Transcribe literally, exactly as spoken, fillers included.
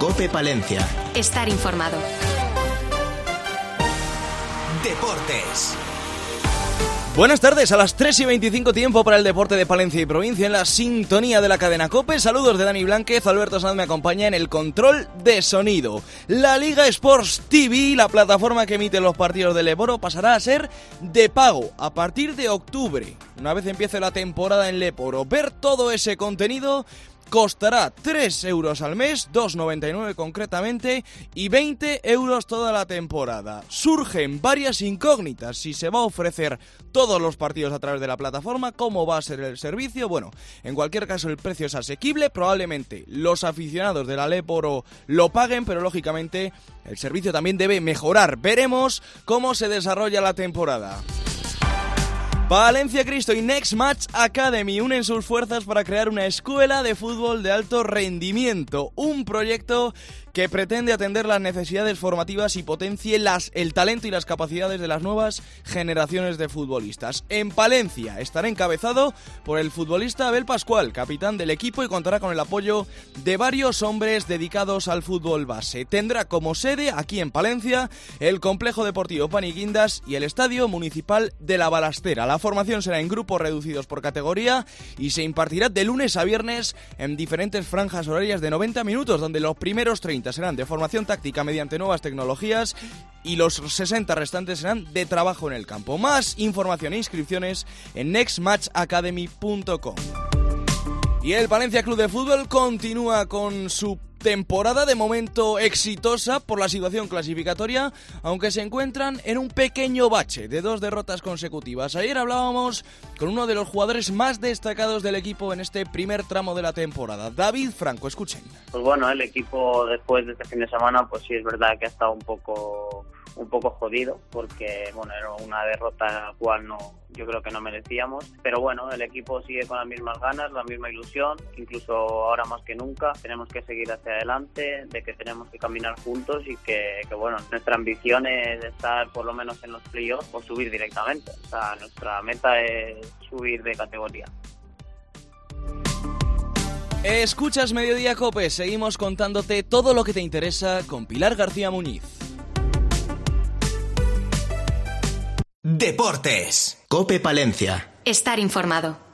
COPE Palencia. Estar informado. Deportes. Buenas tardes, a las tres y veinticinco tiempo para el deporte de Palencia y provincia en la sintonía de la cadena COPE. Saludos de Dani Blánquez, Alberto Sanz me acompaña en el control de sonido. La Liga Sports T V, la plataforma que emite los partidos del Leporo, pasará a ser de pago a partir de octubre. Una vez empiece la temporada en Leporo, ver todo ese contenido costará tres euros al mes, dos noventa y nueve concretamente, y veinte euros toda la temporada. Surgen varias incógnitas: si se va a ofrecer todos los partidos a través de la plataforma, cómo va a ser el servicio. Bueno, en cualquier caso el precio es asequible, probablemente los aficionados de la Leporo lo paguen, pero lógicamente el servicio también debe mejorar. Veremos cómo se desarrolla la temporada. Palencia Cristo y Next Match Academy unen sus fuerzas para crear una escuela de fútbol de alto rendimiento, un proyecto que pretende atender las necesidades formativas y potencie las, el talento y las capacidades de las nuevas generaciones de futbolistas. En Palencia estará encabezado por el futbolista Abel Pascual, capitán del equipo, y contará con el apoyo de varios hombres dedicados al fútbol base. Tendrá como sede, aquí en Palencia, el Complejo Deportivo Paniguindas y el Estadio Municipal de la Balastera. La formación será en grupos reducidos por categoría y se impartirá de lunes a viernes en diferentes franjas horarias de noventa minutos, donde los primeros treinta serán de formación táctica mediante nuevas tecnologías y los sesenta restantes serán de trabajo en el campo. Más información e inscripciones en next match academy punto com. Y el Palencia Club de Fútbol continúa con su temporada de momento exitosa por la situación clasificatoria, aunque se encuentran en un pequeño bache de dos derrotas consecutivas. Ayer hablábamos con uno de los jugadores más destacados del equipo en este primer tramo de la temporada, David Franco. Escuchen. Pues bueno, el equipo después de este fin de semana, pues sí es verdad que ha estado un poco un poco jodido, porque bueno, era una derrota la cual no, yo creo que no merecíamos, pero bueno, el equipo sigue con las mismas ganas, la misma ilusión, incluso ahora más que nunca tenemos que seguir hacia adelante, de que tenemos que caminar juntos y que, que bueno, nuestra ambición es estar por lo menos en los playoffs o subir directamente. O sea, nuestra meta es subir de categoría. Escuchas Mediodía COPE, seguimos contándote todo lo que te interesa con Pilar García Muñiz. Deportes. COPE Palencia. Estar informado.